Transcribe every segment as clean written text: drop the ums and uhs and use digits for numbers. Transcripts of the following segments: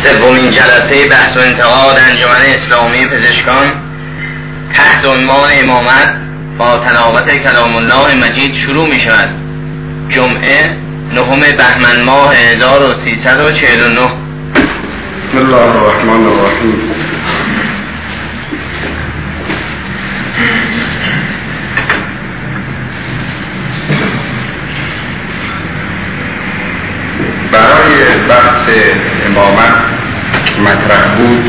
سومین جلسه بحث و انتقاد انجمن اسلامی پزشکان تحت عنوان امامت با تلاوت کلام الله مجید شروع می شود. جمعه 9 بهمن ماه 1349. بسم الله الرحمن الرحیم. برای بحث امامت مطرح بود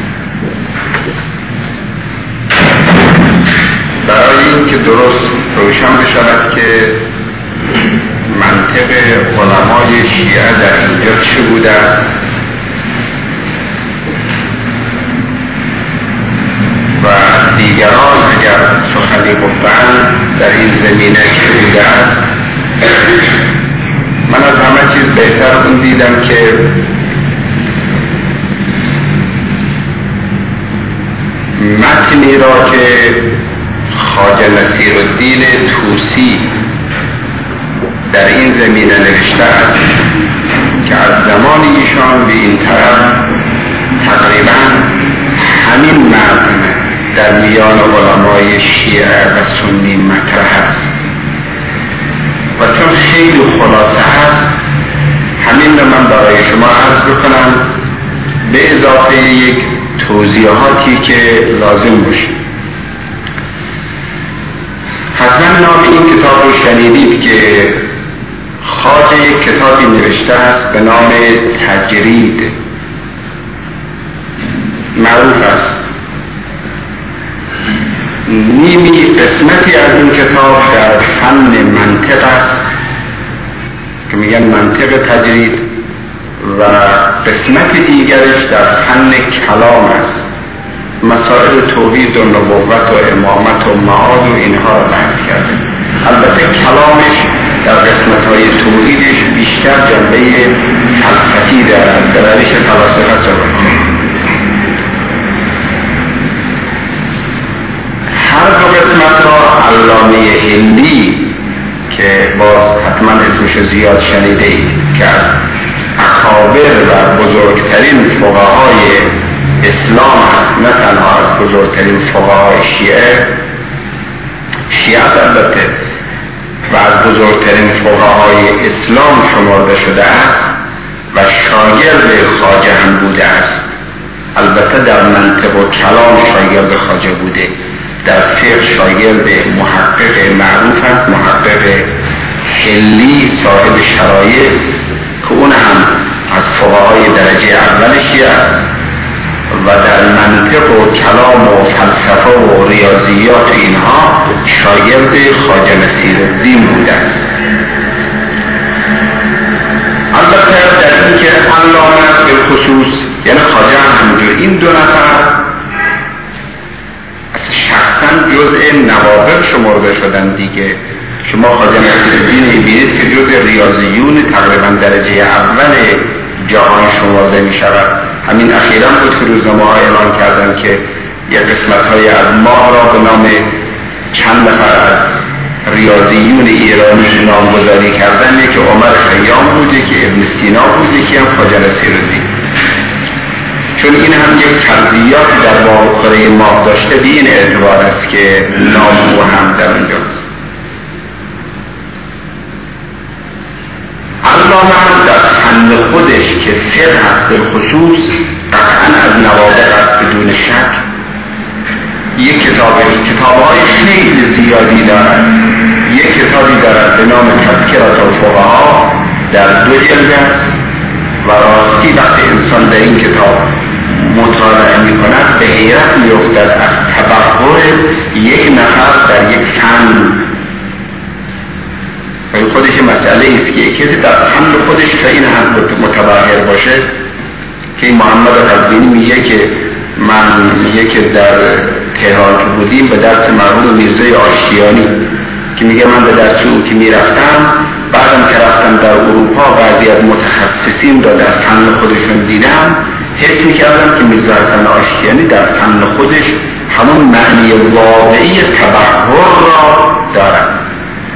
برای اینکه درست روشن بشود که منطق علمای شیعه در اینجا چه بوده و دیگران اگر سخنی گفتند در این زمینه چه بوده. من از همه چیز بهتر اون دیدم که متنی را که خواجه نصیرالدین طوسی در این زمینه نوشته است که از زمان ایشان به این طرف تقریبا همین متن در میان علمای شیعه و سنی مطرح است و چون خیلی خلاصه هست همین رو من برای شما عرض بکنم به اضافه یک توضیحاتی که لازم باشه. حتما نام این کتاب رو شنیدید که خواجه یک کتابی نوشته است به نام تجرید، معروف است. نیمی قسمتی از این کتاب در فن منطق است که میگن منطق تجرید و قسمت دیگرش در فن کلام است، مسائل توحید و نبوت و امامت و معاد و اینها را بحث کرده. البته کلامش در قسمت‌های توحیدش بیشتر جنبه فلسفی دارد، در روش فلاسفه صحبت کرده. هر دو قسمت را علامه هندی که باز حتما اسمش زیاد شنیده اید که از اکابر و بزرگترین فقهای اسلام است، نه تنها از بزرگترین فقهای شیعه البته و از بزرگترین فقهای اسلام شمرده شده است و شاگرد خواجه هم بوده است. البته در منطق و کلام شاگرد خواجه بوده، در فقه شاگرد محقق معروف است، محقق حلی صاحب شرایع که اون هم از فقهای درجه اول شیعه است و در منطق و کلام و فلسفه و ریاضیات اینها شاگرد خواجه نصیرالدین بوده است. البته در این که علامه به خصوص یعنی خواجه همینجور این دو نفر شخصا جزء نوابغ شمرده شدن دیگه. شما خواجه نصیرالدین میبینید که جزء ریاضیون تقریبا درجه اول جهان شمرده می شود. همین اخیراً بود که روزنامه ها اعلان کردن که یک قسمت های از ماه را به نام چند نفر از ریاضیون ایرانی نامگذاری کردن، که عمر خیام بوده، که ابن سینا بوده، که هم خواجه نصیرالدین. چون این هم یک فرضیاتی در باب کره ماه داشته، به این اعتبار است که نام او هم در اونجاست. علامه هم در فن خودش که فقه هست به خصوص قطعا از نوابغ است بدون شک. یک کتاب‌های خیلی زیادی دارد. یک کتابی دارد به نام تذکرة الفقها در 2 جلد است و راستی وقتی انسان در این کتاب مطالعه می‌کند به حیرت می‌افتد از تبحر یک نفر در یک فن. این خودش مسئله است که کسی در فن خودش به این حد متبحر باشه که محمد غزنوی میگه که در تهران که بودیم به درس مرحوم میرزای آشتیانی که میگه من به درس او که میرفتم، بعدم که رفتم در اروپا بعضی از متخصصین را در فن خودشون دیدم، حس میکردم که میرزا حسن آشتیانی در فن خودش همون معنی واقعی تبحر را دارد.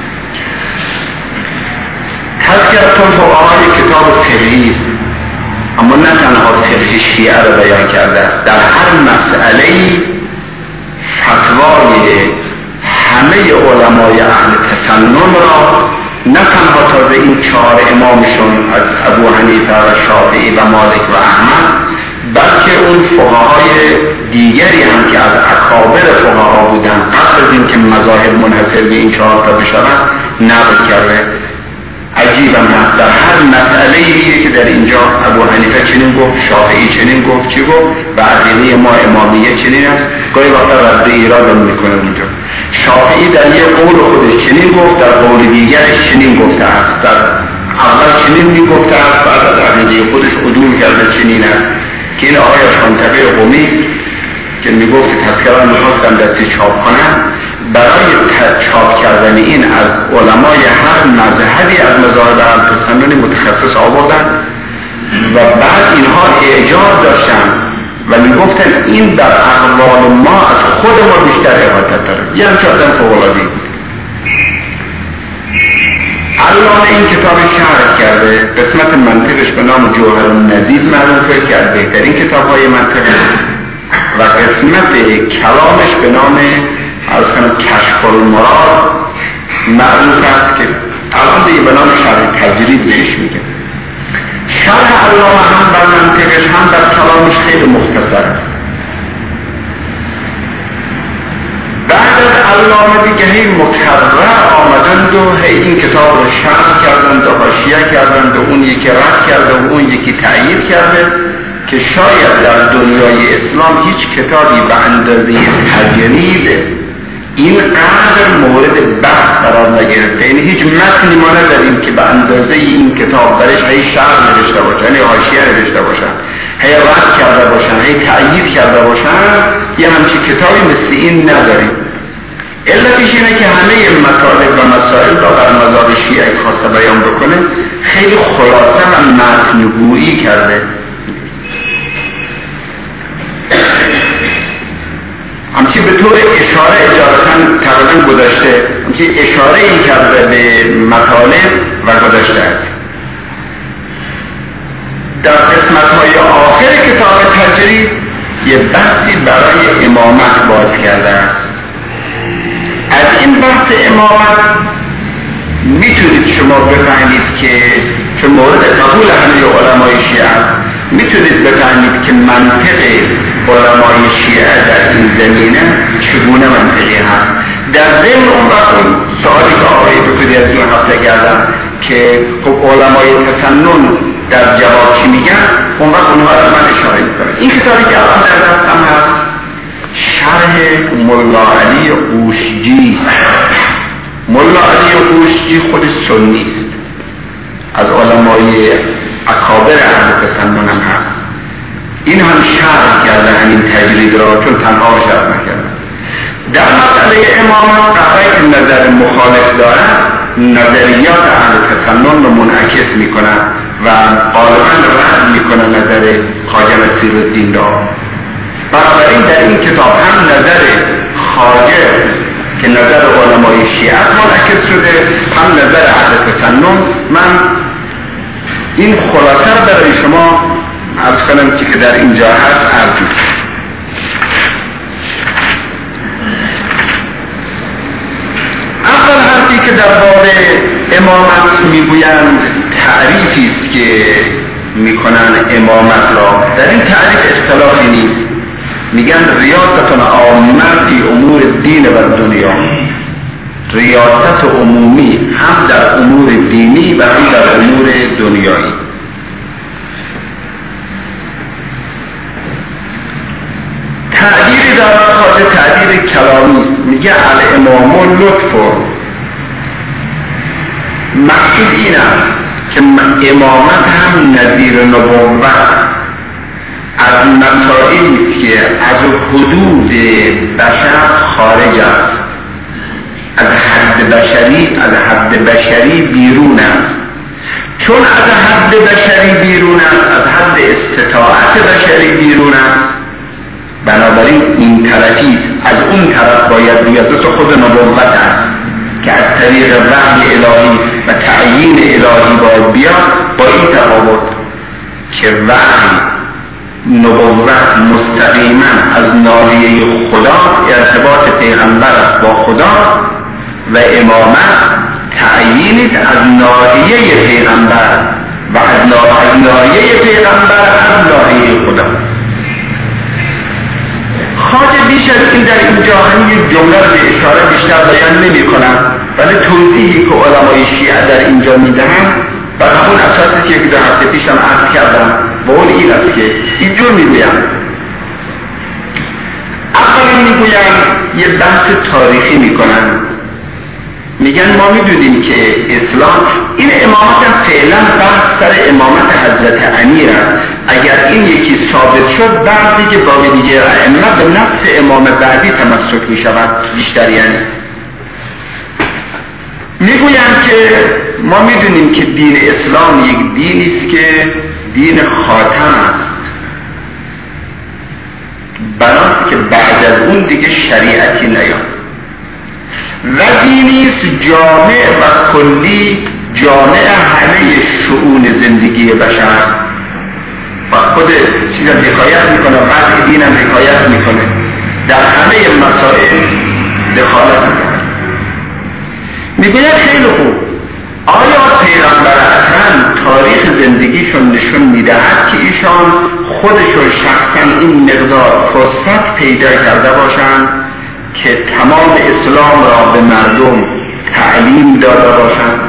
تذکرة الفقها کتاب فقهی است اما نه تنها فقه شیعه رو بیان کرده است، در هر مسئله فتوای همه علمای اهل تسنن را، نه تنها تازه این 4 امامشون از ابو حنیفه و شافعی و مالک و احمد، بلکه اون فقهای دیگری هم که از اکابر فقها بودن قبل از این که مذاهب منحصر به این 4 تا بشود نقل کرده. عجیب هم هست در هر مسئله ایه که در اینجا ابو حنیفه چنین گفت، شافعی چنین گفت، چی گفت و عقیده ما امامیه چنین است، گاهی وقتا رد ایراد میکنه اونجا. شافعی در یه قول خودش چنین گفت، در قول دیگرش چنین گفته است، در اول چنین میگفته است، بعد از عقیده خودش عدول کرده چنین است. که این آقای شانتقی قمی که میگفت تذکره میخواستم دستی چاپ کنم، برای چاپ کردن این از علمای هر مذهبی از مذاهب اهل تسنن متخصص آوردن و بعد اینها اعجاز داشتن و میگفتن این در اقوال ما از خود ما بیشتر احاطت داره. یه همچه آدم فوق‌العاده‌ای بود. علامه این کتاب شرح کرده، قسمت منطقش به نام جوهر النزید معروفه که از بهترین کتاب‌های منطقه و قسمت کلامش به نام کشف المراد معروف است که الان دیگه به نام شرح تجرید بهش میگه. شرح علامه هم بر منطقش هم در کلامش خیلی مختصر است. بعد از علامه دیگه هی مکرر آمدند و هی این کتاب رو شرح کردند و حاشیه کردند و اون یکی رد کرده و اون یکی تأیید کرده که شاید در دنیای اسلام هیچ کتابی به اندازه تجرید اینقدر مورد بحث قرار نگرفته. یعنی هیچ متنی ما نداریم که به اندازه این کتاب برش هی شرح نوشته باشن، هی حاشیه نوشته باشن، هی رد کرده باشن، هی تأیید کرده باشن. یه همچین کتابی مثل این نداریم. علتش اینه که همه مطالب و مسائل را بر مذهب شیعه خواسته بیان بکنه خیلی خلاصه و متن‌گویی کرده. همچی به طور اشاره اجازتاً تقریباً گذاشته، همچی اشاره این کرده به مطالب و گذاشته است. در قسمت‌های آخر کتاب تجرید یه بحثی برای امامت باز کرده است. از این بحث امامت میتونید شما بفهمید که چون مورد قبول همه علمای شیعه میتونید بفهمید که منطق علمای شیعه در این زمینه چگونه منطقی هست. در ضمن اون وقت سوالی که آقای دکتری از اون هفته کردن که خب علمای تسنن در جواب چی میگن، اون وقت اونها رو من اشاره میکنم. این کتابی که الان در دستم هست شرح ملا علی قوشجی. ملا علی قوشجی خود سنی است، از علمای اکابر اهل تسنن هم هست. این هم شرح کرده همین تجرید را، چون تنها شرح نکرده. در مسئله امامت قطعی که نظر مخالف دارد نظریات اهل تسنن رو منعکس میکنه و غالبا رد میکنه نظر خواجه نصیرالدین را. بنابراین در این کتاب هم نظر خواجه که نظر علمای شیعه منعکس شده، هم نظر اهل تسنن. من این خلاصه رو برای شما عرض کنم که در اینجا هست عرض. اول حرفی که در باب امامت میگویند تعریفی است که میکنن امامت را. در این تعریف اختلافی نیست. میگن ریاست عامه فی امور دین و دنیا، ریاست عمومی هم در امور دینی و هم در امور دنیایی. تعبیری دارد خواهد تعبیر کلامی، میگه الامام لطف. مقصود این است که امامت هم نظیر نبوت از مسائلی که از حدود بشر خارج است، از حد بشری بیرون است. چون از حد بشری بیرون است، از حد استطاعت بشری بیرون است، بنابراین این طرفی از اون طرف باید ریاضت خود نبوت است که از طریق وحی الهی و تعیین الهی باید بیاد. با این تفاوت که وحی نبوت مستقیما از ناحیه خدا، ارتباط پیغمبر است با خدا، و امامت تعیینی از ناحیه پیغمبر و از ناحیه پیغمبر از ناحیه خدا. خواجه بیش از این در اینجا همین جمله رو به اشاره بیشتر بیان نمی کنم، ولی توضیحی که علمای شیعه در اینجا میدهند بر همون اساسی که 2 هفته پیشم عرض کردم و اون این است که اینجور میگویم. اولا میگویم یه بحث تاریخی میکنن، میگن ما میدونیم که اسلام این امامت هم فعلا بحث سر امامت حضرت امیر است. اگر این یکی ثابت شد بعد دیگه با دیگه ائمه به نفس امام بعدی تمسک میشود بیشتر. یعنی میگویم که ما میدونیم که دین اسلام یک دینی است که دین خاتم است، بناست که بعد از اون دیگه شریعتی نیاد، و دینی است جامع و کلی، جامع همه شؤون زندگی بشر و خود چیزا حکایت میکنه، وضع دینم حکایت میکنه، در همه مسائل دخالت میکنه. میگوید خیلی خوب، آیا پیغمبر اکرم تاریخ زندگیشون نشون میدهد که ایشان خودشون شخصا این مقدار فرصت پیدا کرده باشند که تمام اسلام را به مردم تعلیم داده باشند؟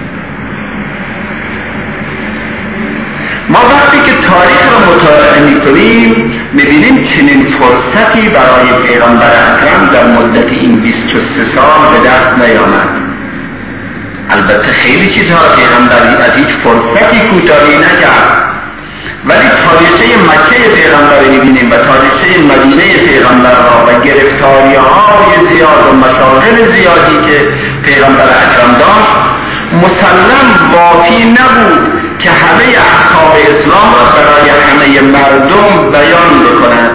ما وقتی که تاریخ را مطالعه میکنیم میبینیم چنین فرصتی برای پیغمبر اکرم در مدت این 23 سال به دست نیامد. البته خیلی چیزها پیغمبر از هیچ فرصتی کوتاهی نکرد، ولی تاریخچه مکه پیغمبر میبینیم و تاریخچه مدینه پیغمبر را و گرفتاری‌های زیاد و مشاغل زیادی که پیغمبر اکرم داشت مسلم وافی نبود که همه احکام اسلام را برای همه مردم بیان بکند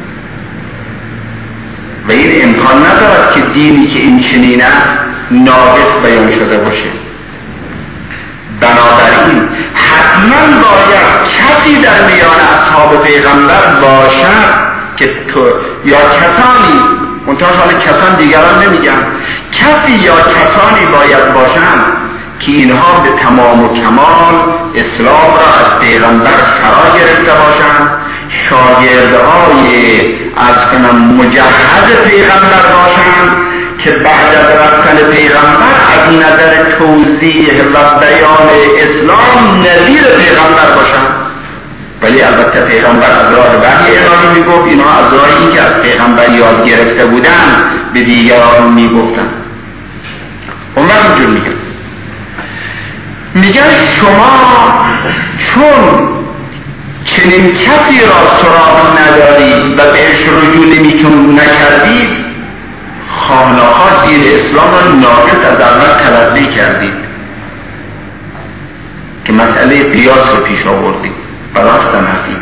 و این امکان ندارد که دینی که این چنین است ناقص بیان شده باشه. بنابراین حتما باید کسی در میان اصحاب پیغمبر باشد که تو یا کسانی، منتها حال کسان دیگران نمیگن، کسی یا کسانی باید باشند که اینها به تمام و کمال اسلام را از پیغمبر فرا گرفته باشند، شاگردهای از کنم مجهز پیغمبر باشند که بعد از رفتن پیغمبر از نظر توضیح و بیان اسلام نظیر پیغمبر باشند. ولی البته پیغمبر از راه وحی الهی میگفت، اینها از راهی که از پیغمبر یاد گرفته بودن به دیگران میگفتن. اون وقت اینجور میگن شما چون چنین کسی را سراغ نداری و بهش رجوع نکردید، خواهناخواه دین اسلام را ناقص از اول تلقی کردید که مسئله قیاس رو پیش آوردید. براستم هستید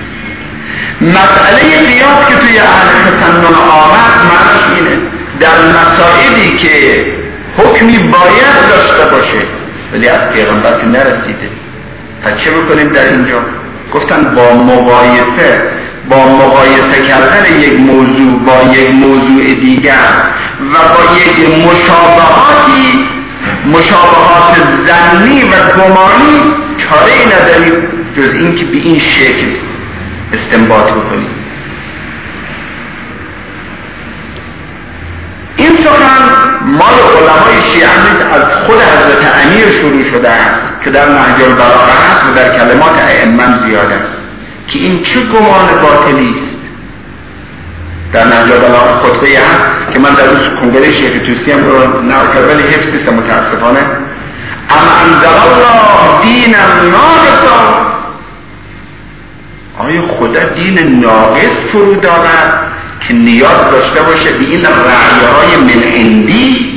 مسئله قیاس که توی اهل تسنن آمد معنیش اینه در مسائلی که حکمی باید داشته باشه ولی از پیغمبر نرسیده، پس چه بکنیم در اینجا؟ گفتن با مقایسه کردن یک موضوع با یک موضوع دیگر و با یک مشابهات ظنی و گمانی چاره‌ای نداریم جز این که به این شکل استنباط بکنیم. این سخن مال علمای شیعه از خود حضرت امیر شروع شده است که در نهج البلاغه است و در کلمات ائمه زیاد است که این چه گمان باطلی است. در نهج البلاغه خطبه هست که من در روز کنگره شیخ توسی هم رو نقل کردم ولی حفظ نیست متاسفانه. ام انزل الله دینا ناقصا، آیا خدا دین ناقص فرود آورد که نیاز داشته باشه به این رعیه‌های من عندی؟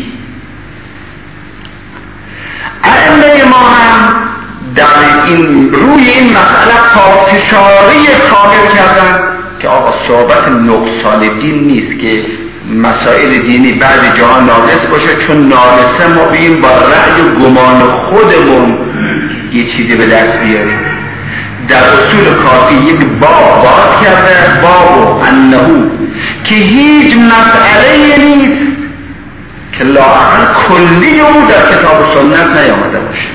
ائمه ما هم در این روی این مسئله پافشاری کامل کردن که آقا صحبت نقصان دین نیست که مسائل دینی بعد جاها ناقص باشه، چون ناقصه ما بگیم با رأی و گمان خودمون یه چیزی به دست بیاریم. در اصول کافی یک باب باز کرده، باب انهو، که هیچ مسئله نیست که لااقل کلی او در کتاب و سنت نیامده باشه.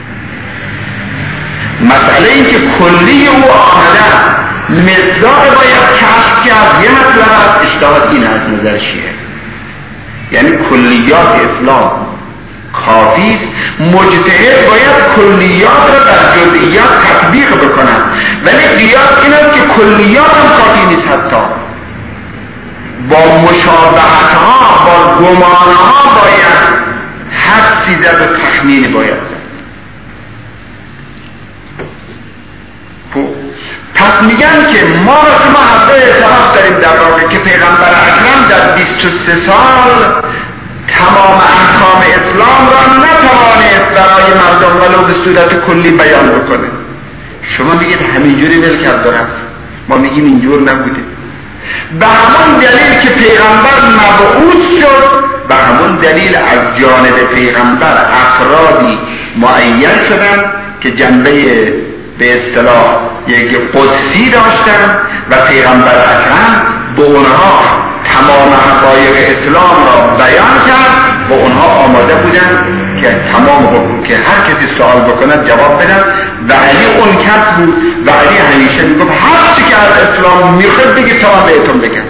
مسئله این که کلی او آمده مقدار باید کشف کرد. یه مطلب از اجتهاد این از نظر شیعه، یعنی کلیات اسلام کافی است، مجتهد باید کلیات را در جزئیات تطبیق بکنند، ولی قیاس این است که کلیات هم کافی نیست، حتی با مشابهت ها با گمان ها باید حدسی زد و تخمینی باید زد. پس میگن که ما حتی اعتراف داریم در واقع که پیغمبر اکرم در 23 سال تمام احکام اسلام را نتوانست برای مردم ولو به صورت کلی بیان بکنه. شما میگید همینجوری ول کرد دارم، ما میگیم اینجور نبوده. به همون دلیل که پیغمبر مبعوث شد، به همون دلیل از جانب پیغمبر افرادی معین شدن که جنبه به اصطلاح یک قدسی داشتن و پیغمبر اکرم به اونها تمام حقایق اسلام را بیان کرد و اونها آماده بودن که تمام که هر کسی سوال بکند جواب بدن. و علی اون کس بود و علی همیشه میگفت هر چی که از اسلام میخواد بگی تا بهتون بگم.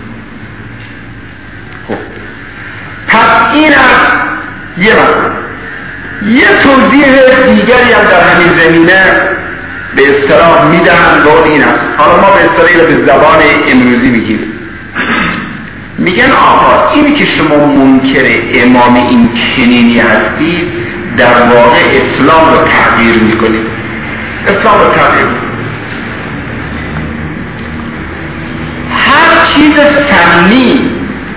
پس این از یه مطلب. یه توضیح دیگری هم در همین زمینه به اصطلاح میدن و این است. حالا ما به اصطلاح به زبان امروزی میگیم، میگن آقا اینی که شما منکر امام این چنینی هستید در واقع اسلام رو تغییر میکنید. اسلام رو تغییر، هر چیز فنی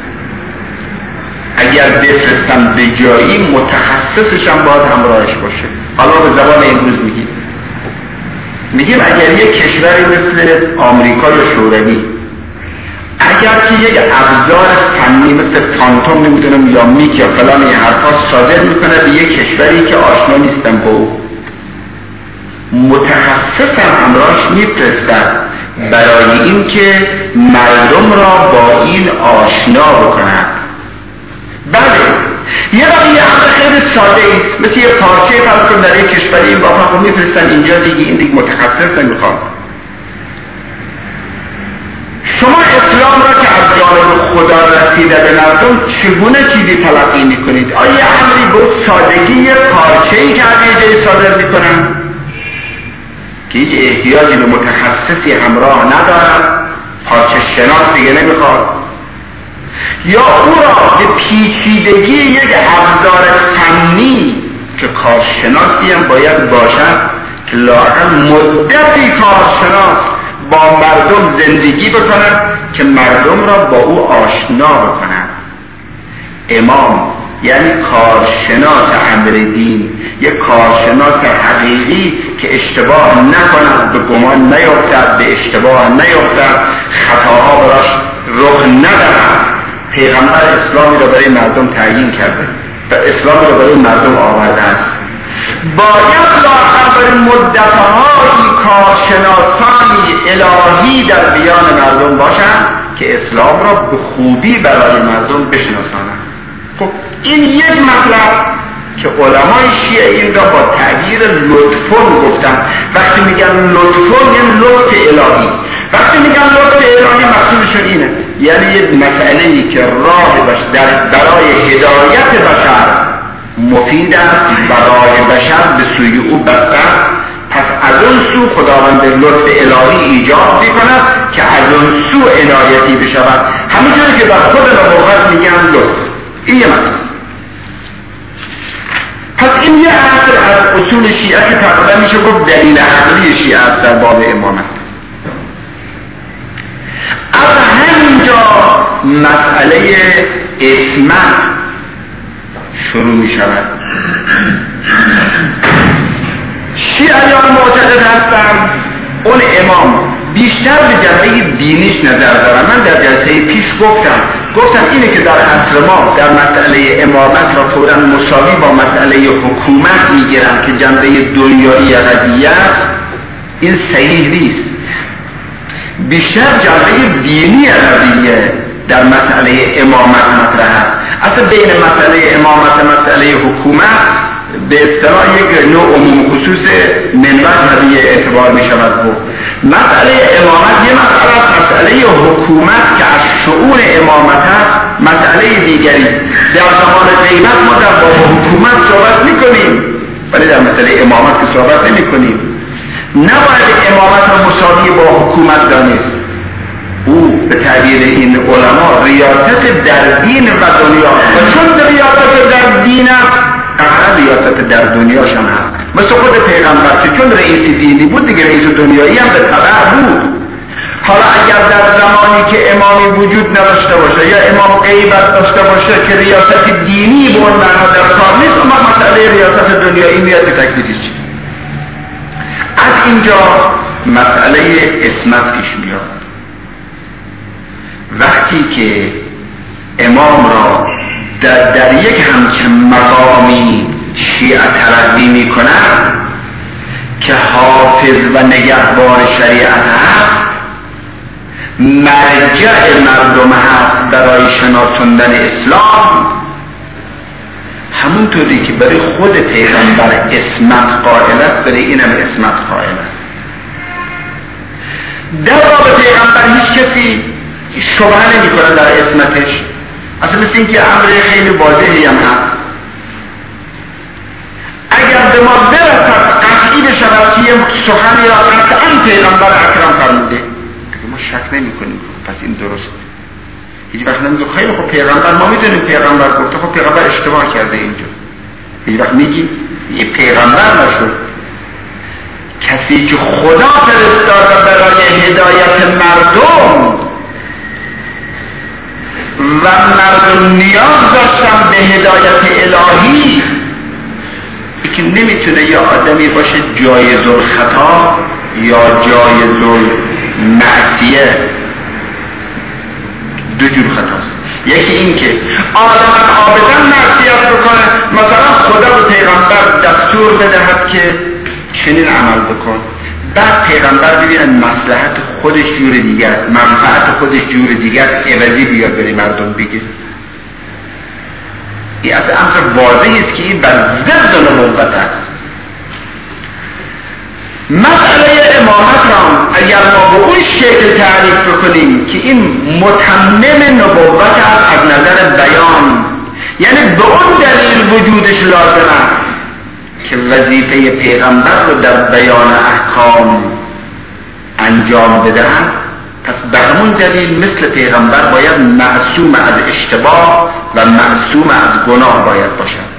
اگر بفرستم به جایی متخصصش هم باید همراهش باشه. حالا به زبان امروز میگیم اگر یک کشوری مثل آمریکا یا شوروی اگر که یک ابزار فنی مثل فانتوم نمیدونم یا میک یا فلان این حرفا صادر میکنه به یک کشوری که آشنا نیستن با او، متخصص هم همراهش میفرستن برای اینکه مردم را با این آشنا بکنن. بله یه امر خیلی ساده ایست، مثل یه پارچه فرض کن در یک کشوری این بافا خب میفرستن اینجا دیگه، این دیگه متخصص نمیخواد. شما اسلام را که از جانب خدا رسیده به مردم چگونه چیزی تلقی میکنید؟ آیا امری به سادگی یه پارچه‌ای که از جای صادر میکنن که هیچ احتیاجی به متخصصی همراه ندارد، پارچه شناس دیگه نمیخواد، یا او را به پیچیدگی یک ابزار فنی که کارشناسی هم باید باشد که لااقل مدتی کارشناس با مردم زندگی بکند که مردم را با او آشنا بکند. امام یعنی کارشناس امر دین، یک کارشناس حقیقی که اشتباه نکند، به گمان نیفتد، به اشتباه نیفتد، خطاها براش رخ ندهد. پیغمبر اسلامی را برای مردم تعیین کرده و اسلام را برای مردم آورده است. باید لااقل برای مدت‌هایی کارشناسانی الهی در بیان مردم باشند که اسلام را به خوبی برای مردم بشناسانند. خب این یک مطلب که علمای شیعه این را با تعبیر لطفون گفتن. وقتی میگن لطفون یعنی لطف الهی، وقتی میگن لطف الهی مقصودشون اینه یعنی یک مسئله‌ای که راه برای هدایت بشر مفید است و راه بشر به سوی او بسته است، پس از اون سو خداوند لطف الهی ایجاد میکند که از اون سو عنایتی بشود، همونجوری که در خود نبوت میگن لطف. این یه مطلب. پس این یه اصل از اصول شیعه که تقریبا میشه گفت دلیل عقلی شیعه است در باب امامت. از همینجا مسئله اسمت شروع می شود. شیعیان معتقد هستند اون امام بیشتر به جنبه دینیش نظر دارن. من در جلسه پیش گفتم اینه که در عصر ما در مسئله امامت را فوراً مساوی با مسئله حکومت میگیرن که جنبه دنیایی قضیه است. این صحیح نیست. بیشتر جنبه دینی قضیه در مسئله امامت مطرح است. اصلا بین مسئله امامت و مسئله حکومت به اصطلاح یک نوع عموم خصوص منبع قضیه اعتبار می شود بود. مسئله امامت یه مسئله است، مسئله حکومت که از شؤون امامت است مسئله دیگری. در زمان غیبت ما در باب حکومت صحبت می کنیم، ولی در مسئله امامت که صحبت نمی کنیم. نباید امامت را مساوی با حکومت دانست. او به تعبیر این علما ریاست در دین و دنیا و چون ریاست در دین است قرار ریاست در دنیاش هم هست. مثل خود پیغمبر که چون رئیس دینی بود دیگه رئیس دنیایی هم به تبع بود. حالا اگر در زمانی که امامی وجود نداشته باشه یا امام غیبت داشته باشه که ریاست دینی به اون معنا در کار نیست، اما مسئله ریاست دنیایی میاد به تکلیفش. از اینجا مسئله عصمت پیش میاد. وقتی که امام را در یک همچین مقامی شیعه تلقی می کند که حافظ و نگهبان شریعت هست، مرجع مردم هست برای شناساندن اسلام، همونطوری که برای خود پیغمبر عصمت قائل است برای اینم عصمت قائل است. در باب پیغمبر هیچ کسی شبهه نمی کنه در عصمتش. اصلا مثل این که امر خیلی واضحی هم هست. اگر به ما برسد قطعی بشود که سخن یا قطعا پیغمبر اکرم فرموده، ما شک نمی کنیم پس این درست. هیچ وقت نمیگه خیلی خب پیغمبر، ما میدونیم پیغمبر گفته، خب پیغمبر اشتباه کرده اینجا. هیچ وقت میگی یه پیغمبر نشد. کسی که خدا فرستاده برای هدایت مردم و مردم نیاز داشتن به هدایت الهی، که نمیتونه یا آدمی باشه جایز الخطا یا جایز المعصیه. دو جور خطاست. یکی این که آدم عابداً معصیت بکنه، مثلا خدا به پیغمبر دستور بدهد که چنین عمل بکن، بعد پیغمبر ببینه مصلحت خودش جور دیگر، منفعت خودش جور دیگر، عوضی بیاد بری مردم بگه. این از امر واضحی است که این بر ضد نبوت است. مسئله امامت را اگر ما به اون شکل تعریف بکنیم که این متمم نبوت است از نظر بیان، یعنی به اون دلیل وجودش لازم است که وظیفه پیغمبر رو در بیان احکام انجام بدهند، پس به همون دلیل مثل پیغمبر باید معصوم از اشتباه و معصوم از گناه باید باشد.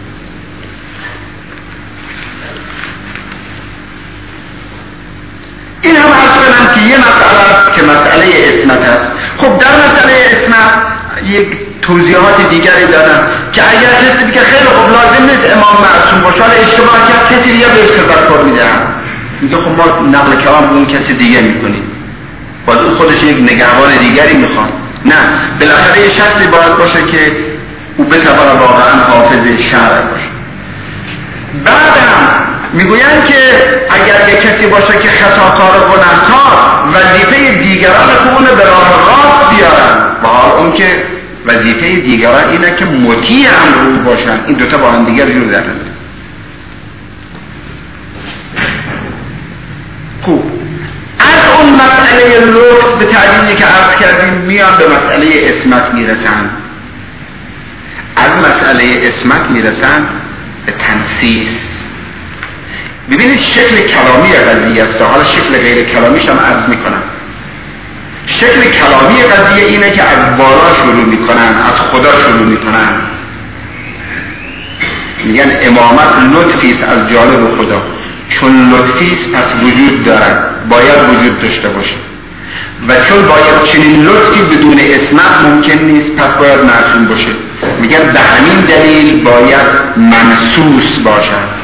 این هم عرض کنم که یه مسئله است که مسئله عصمت است. خب در مسئله عصمت یک توضیحات دیگری دارم که اگر کسی که خیلی خوب لازم نیست امام معصوم باشه، حالا اشتباه کرد کسی دیگه بهش تذکر میدهند، میگه خب ما نقل کلام اون کسی دیگه میکنیم، باید اون خودش یک نگهبان دیگری میخواد. نه، بالاخره یه شخصی باید باشه که او بتواند واقعا حافظ شرع باشه. بعدم میگویند که اگر یک کسی باشه که خطاکار و گناهکار، وظیفه دیگران که اونو به راه راست بیارن، و حال اون که وظیفه دیگران اینه که مطیع امر او باشن. این دوتا با هم دیگر جور دارند. خوب، از اون مسئله لطف به تعلیمی که عرض کردیم میان به مسئله عصمت میرسن. از مسئله عصمت میرسن به تنسیس. ببینید شکل کلامی قضیه است، حالا شکل غیر کلامیش هم عرض میکنم. شکل کلامی قضیه اینه که از بالا شروع میکنن، از خدا شروع میکنن، میگن امامت لطفی است از جانب خدا. چون لطفی است پس وجود دارد، باید وجود داشته باشه، و چون باید چنین لطفی بدون عصمت ممکن نیست پس باید معصوم باشه. میگن به همین دلیل باید منسوس باشد.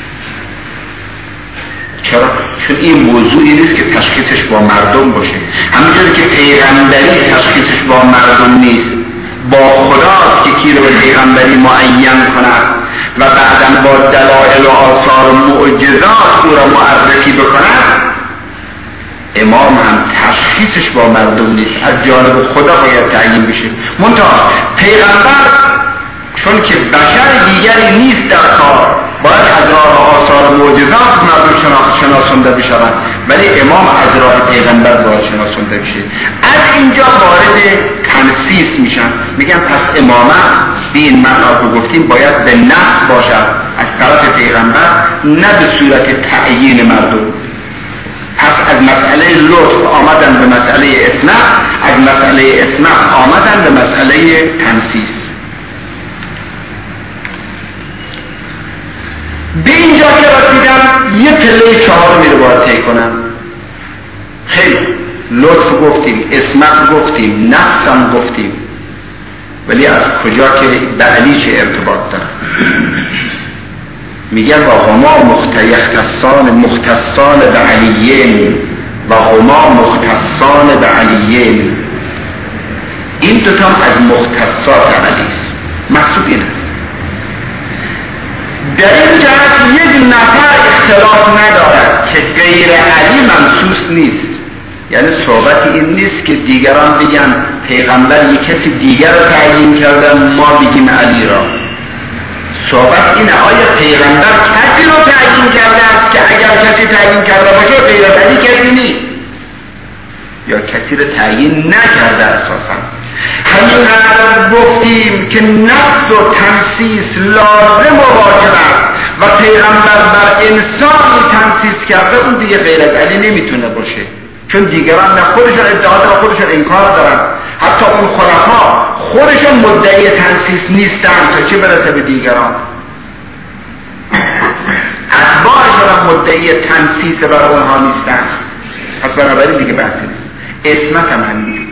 چرا؟ چون این موضوعی نیست که تشخیصش با مردم باشه. همینطوری که پیغمبری تشخیصش با مردم نیست، با خداست که کی رو به پیغمبری معین کند و بعداً با دلائل و آثار و معجزات او را معرفی بکند. امام هم تشخیصش با مردم نیست، از جانب خدا باید تعیین بشه. منتها پیغمبر چون که بشر دیگری نیست در کار، باید از راه آثار معجزات مردم شناسانده بشوند، ولی امام از راه پیغمبر باید شناسانده بشه. از اینجا وارد تنسیس میشن، میگن پس امامت به این معنا که گفتیم باید به نص باشد از طرف پیغمبر، نه به صورت تعیین مردم. پس از مسئله لطف آمدن به مسئله اصنع، از مسئله اصنع آمدن به مسئله تنسیس. به اینجا که رسیدم یه پله چهارمی رو باید طی کنم. خیلی لطف گفتیم، اصنع گفتیم، نفسم گفتیم، ولی از کجا که به علی چه ارتباط دارم؟ میگن و هما مختصان به علیین و هما مختصان به علیین. این دوتا از مختصات علی است. مقصود اینه در این جهت یک نفر اختلاف ندارد که غیر علی منصوص نیست. یعنی صحبت این نیست که دیگران بگن پیغمبر یک کسی دیگر رو تعیین کردن ما بگیم علی را. صحبت اینه آیا پیغمبر کسی رو تعیین کرده که اگر کسی تعیین کرده باشه غیر علی کسی نیست، یا کسی رو تعیین نکرده اساسا. همینقدر گفتیم که نفس و تنسیس لازم و واجب است و پیغمبر بر انسانی تنسیس کرده، اون دیگه غیر از علی نمیتونه باشه، چون دیگران نه خودشون ادعا دارن خودشون انکار دارن. حتی اون خلفا خودشون مدعی تنسیس نیستن تا چه برسه به دیگران. اتباعشون هم مدعی تنسیس برای اونها نیستن. پس بنابراین دیگه بحثی نیست. اسمت هم همین.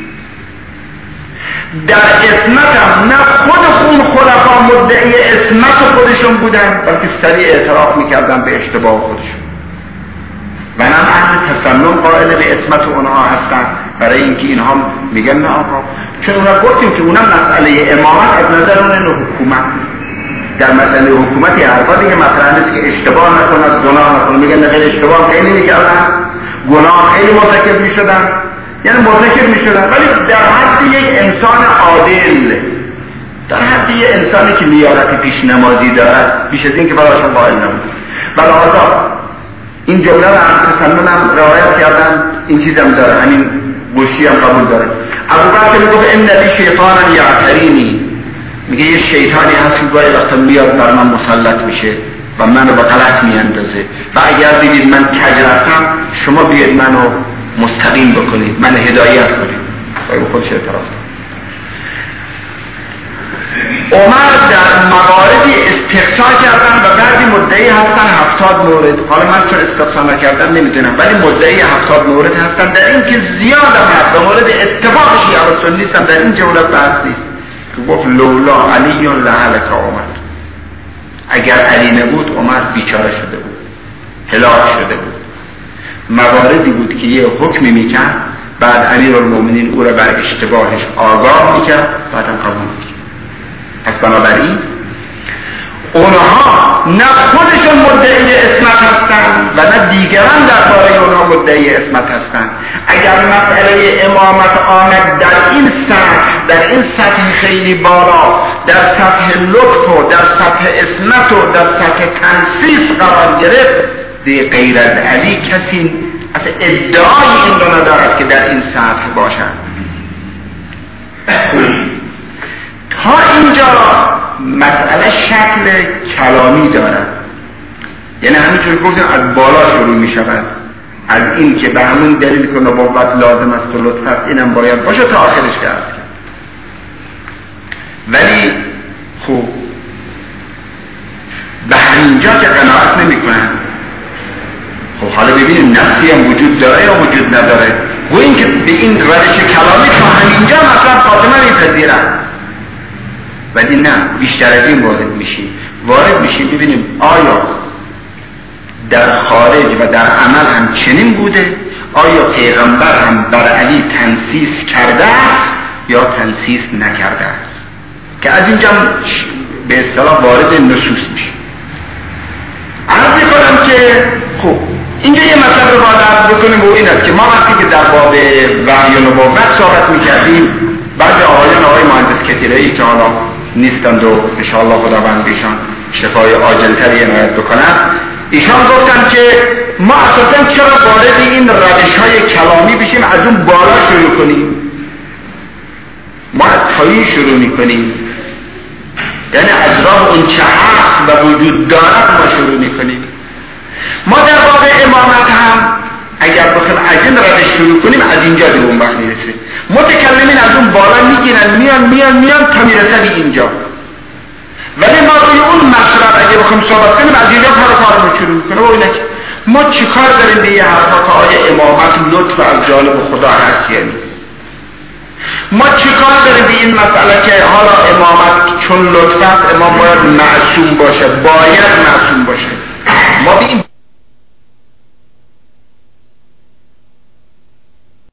در اسمت هم نه خود خلفا مدعی اسمت خودشون بودن، بلکه سریع اعتراف میکردن به اشتباه خودشون. و هم اهل تسنن قائل به اسمت اونها هستن، برای اینکه اینها میگن نه آقا، چون اونها گفتیم که اونها مسئله امامت از نظر اون حکومت، در مسئله حکومت حرفا دیگه مطرح نیست که اشتباه نکنن، گناه نکنن. میگن نه خیلی اشتباه خیلی میکردن، گناه خیلی مرتکب میشدن، یعنی مرتکب میشدن، ولی در حد یک انسان عادل، در حد یک انسانی که لیاقت پیش نمازی دارد، بیش از این که براشون قائل نبود. بلازا این جمله رو هم تسنن هم روایت کردن، این چیز هم داره، همین گوشی هم قبول داره. ابوبکر میگفت ان لی شیطانا یعترینی، میگه یه شیطانی هست که گاهی وقتا میاد بر من مسلط میشه و منو به غلط میاندازه و اگر دیدید من کج رفتم شما بیاید منو مستقیم بکنید، من هدایت کنید. و خودش اعتراض کرد. عمر در مواردی استقصا کردن و بعضی مدعی هستن 70 مورد، حالا من چون استقصا نکردم نمیدونم، ولی مدعی 70 مورد هستن. در این که زیاد هم به مورد اتفاق شیعه و سنی نیستن، در این جمله بحث نیست که گفت لولا علی لهلک عمر، اگر علی نبود عمر بیچاره شده بود، هلاک شده بود. مواردی بود که یه حکمی میکرد، بعد امیرالمومنین او را بر اشتباهش آگاه میکرد، بعدم قبول میکرد. پس بنابراین اونها نه خودشون مدعی اسمت هستن و نه دیگران درباره اونها مدعی اسمت هستن. اگر مسئله امامت آمد در این سطح خیلی بالا، در سطح لطف و در سطح اسمت و در سطح تنسیس قرار گرفت، دیگه غیر از علی کسی از ادعای این رو ندارد که در این سطح باشد. تا اینجا مسئله شکل کلامی دارد، یعنی همینطور گفتیم از بالا شروع می شود، از این که به همون دلیل که نبوت لازم است و لطف است اینم باید باشه تا آخرش کرد. ولی خوب به همینجا که قناعت نمی کنن. خب حالا ببینیم نفسی هم وجود داره یا وجود نداره. و این که به این روش کلامی تا همینجا مثلا فاطمه میپذیرن، ولی نه بیشتر از این وارد میشیم ببینیم آیا در خارج و در عمل هم چنین بوده، آیا پیغمبر هم بر علی تنسیس کرده است یا تنسیس نکرده است، که از اینجا به اصطلاح وارد نصوص میشه. عرض میکنم که خب اینجا یه مطلب رو باید عرض کنیم و این است که ما وقتی که در باب وحی و نبوت صحبت میکردیم، بعضی آقای مهندس کتیره‌ای که حالا نیستند و انشاءالله خداوند ایشان شفای عاجلتری عنایت بکنند، ایشان گفتن که ما اساسا چرا وارد این روش‌های کلامی بشیم، از اون بالا شروع کنیم، ما از پایین شروع میکنیم، یعنی از راه اون چه هست و وجود دارد ما شروع میکنیم. ما در باب امامت هم اگر بخوایم از این روش شروع کنیم از اینجا به اون وقت میرسیم. متکلمین از اون بالا میگیرن میان تا میرسن اینجا، ولی ما روی اون مطلب اگه بخوایم صحبت کنیم از اینجا کارمون شروع میکنه و اینه که ما چیکار داریم به یه حرفا که آیا امامت لطف از جانب خدا هست یا نیست؟ ما چیکار داریم به این مسئله که حالا امامت چون لطف است امام باید معصوم باشه، باید معصوم باشه؟ ما به این